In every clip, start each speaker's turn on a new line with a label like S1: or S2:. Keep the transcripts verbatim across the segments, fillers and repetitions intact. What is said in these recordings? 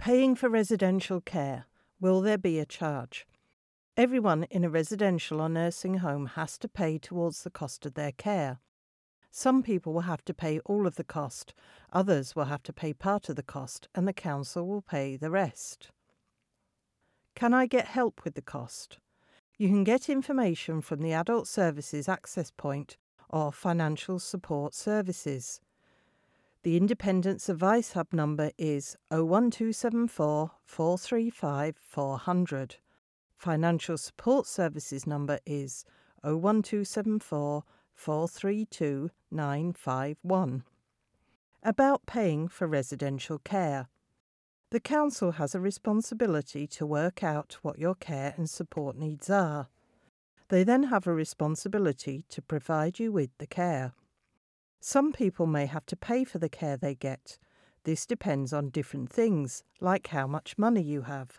S1: Paying for residential care. Will there be a charge? Everyone in a residential or nursing home has to pay towards the cost of their care. Some people will have to pay all of the cost, others will have to pay part of the cost, and the council will pay the rest. Can I get help with the cost? You can get information from the Adult Services Access Point or Financial Support Services. The Independence Advice Hub number is oh one two seven four, four three five, four hundred. Financial Support Services number is oh one two seven four, four three two, nine five one. About paying for residential care. The council has a responsibility to work out what your care and support needs are. They then have a responsibility to provide you with the care. Some people may have to pay for the care they get. This depends on different things, like how much money you have.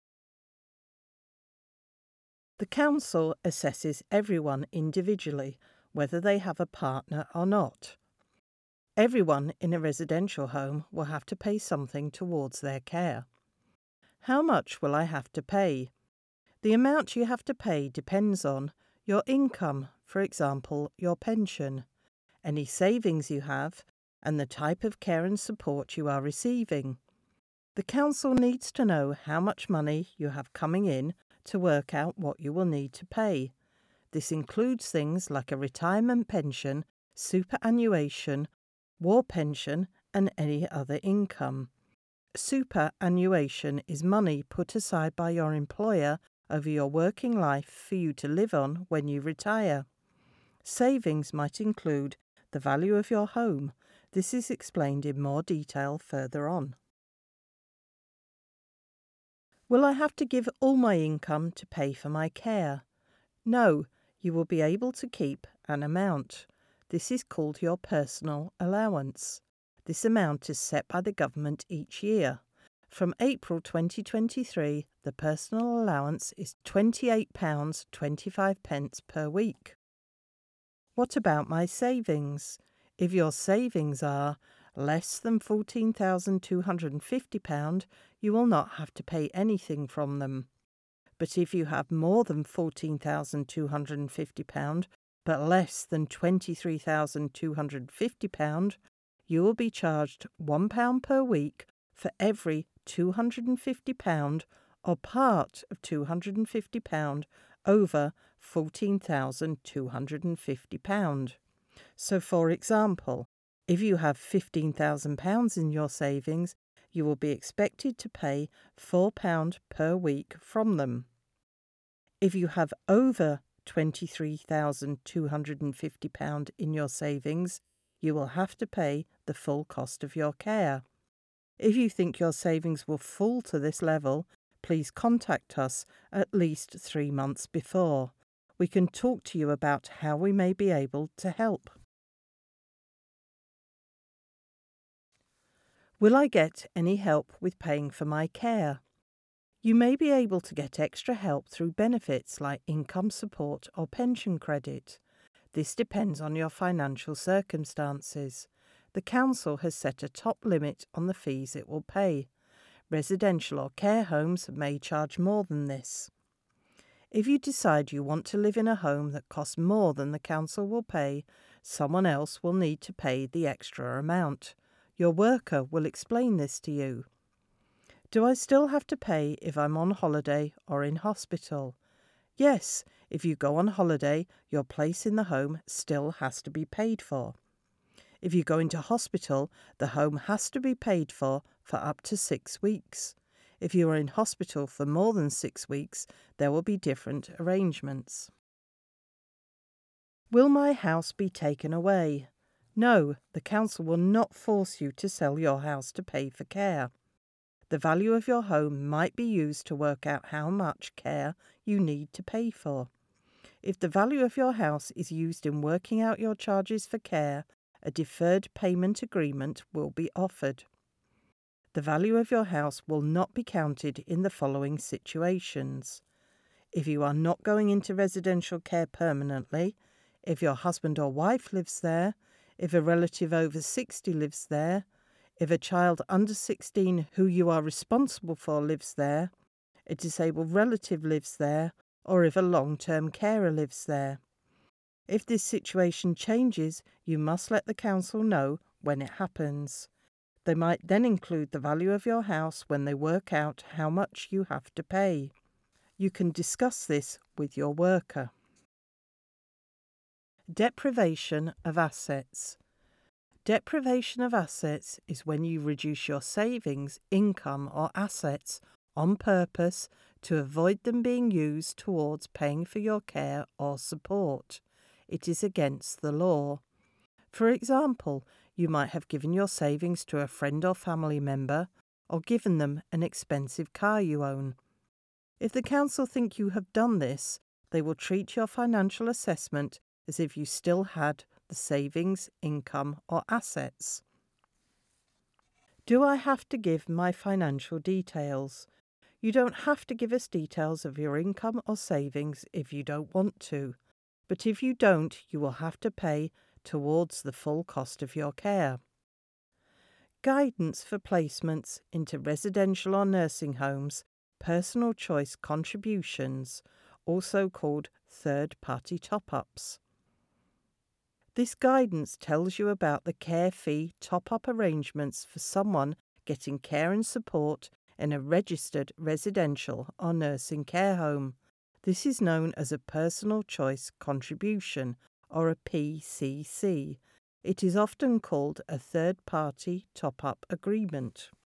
S1: The council assesses everyone individually, whether they have a partner or not. Everyone in a residential home will have to pay something towards their care. How much will I have to pay? The amount you have to pay depends on your income, for example, your pension, any savings you have, and the type of care and support you are receiving. The council needs to know how much money you have coming in to work out what you will need to pay. This includes things like a retirement pension, superannuation, war pension, and any other income. Superannuation is money put aside by your employer over your working life for you to live on when you retire. Savings might include the value of your home. This is explained in more detail further on. Will I have to give all my income to pay for my care? No, you will be able to keep an amount. This is called your personal allowance. This amount is set by the government each year. From April twenty twenty-three, the personal allowance is twenty-eight pounds twenty-five per week. What about my savings? If your savings are less than fourteen thousand two hundred fifty pounds, you will not have to pay anything from them. But if you have more than fourteen thousand two hundred fifty pounds, but less than twenty-three thousand two hundred fifty pounds, you will be charged one pound per week for every two hundred fifty pounds or part of two hundred fifty pounds over fourteen thousand two hundred fifty pounds. So, for example, if you have fifteen thousand pounds in your savings, you will be expected to pay four pounds per week from them. If you have over twenty-three thousand two hundred fifty pounds in your savings, you will have to pay the full cost of your care. If you think your savings will fall to this level, please contact us at least three months before. We can talk to you about how we may be able to help. Will I get any help with paying for my care? You may be able to get extra help through benefits like income support or pension credit. This depends on your financial circumstances. The council has set a top limit on the fees it will pay. Residential or care homes may charge more than this. If you decide you want to live in a home that costs more than the council will pay, someone else will need to pay the extra amount. Your worker will explain this to you. Do I still have to pay if I'm on holiday or in hospital? Yes, if you go on holiday, your place in the home still has to be paid for. If you go into hospital, the home has to be paid for for up to six weeks. If you are in hospital for more than six weeks, there will be different arrangements. Will my house be taken away? No, the council will not force you to sell your house to pay for care. The value of your home might be used to work out how much care you need to pay for. If the value of your house is used in working out your charges for care, a deferred payment agreement will be offered. The value of your house will not be counted in the following situations. If you are not going into residential care permanently, if your husband or wife lives there, if a relative over sixty lives there, If a child under sixteen who you are responsible for lives there, a disabled relative lives there, or if a long-term carer lives there. If this situation changes, you must let the council know when it happens. They might then include the value of your house when they work out how much you have to pay. You can discuss this with your worker. Deprivation of assets. Deprivation of assets is when you reduce your savings, income or assets on purpose to avoid them being used towards paying for your care or support. It is against the law. For example, you might have given your savings to a friend or family member or given them an expensive car you own. If the council think you have done this, they will treat your financial assessment as if you still had the savings, income or assets. Do I have to give my financial details? You don't have to give us details of your income or savings if you don't want to, but if you don't, you will have to pay towards the full cost of your care. Guidance for placements into residential or nursing homes, personal choice contributions, also called third-party top-ups. This guidance tells you about the care fee top-up arrangements for someone getting care and support in a registered residential or nursing care home. This is known as a personal choice contribution or a P C C. It is often called a third-party top-up agreement.